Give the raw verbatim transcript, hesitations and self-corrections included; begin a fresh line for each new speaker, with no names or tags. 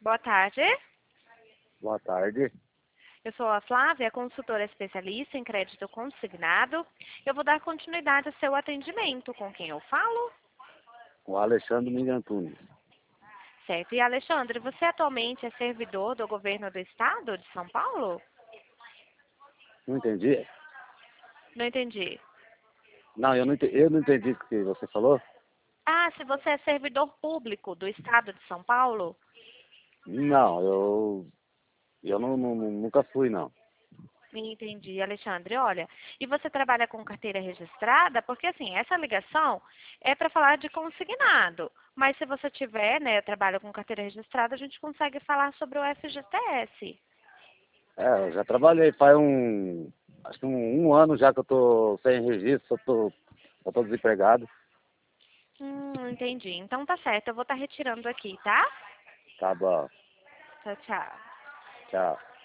Boa tarde.
Boa tarde.
Eu sou a Flávia, consultora especialista em crédito consignado. Eu vou dar continuidade ao seu atendimento. Com quem eu falo?
O Alexandre Miguel Antunes.
Certo. E, Alexandre, você atualmente é servidor do governo do estado de São Paulo?
Não entendi?
Não entendi.
Não, eu não entendi, eu não entendi o que você falou.
Ah, se você é servidor público do estado de São Paulo?
Não, eu, eu não, não- nunca fui, não.
Entendi, Alexandre. Olha, e você trabalha com carteira registrada? Porque, assim, essa ligação é para falar de consignado. Mas se você tiver, né, trabalha com carteira registrada, a gente consegue falar sobre o F G T S.
É, eu já trabalhei faz um, acho que um, um ano já que eu tô sem registro, eu tô, eu tô desempregado.
Hum, entendi. Então tá certo, eu vou estar retirando aqui, tá?
Tá bom,
Tchau, tchau.
tchau.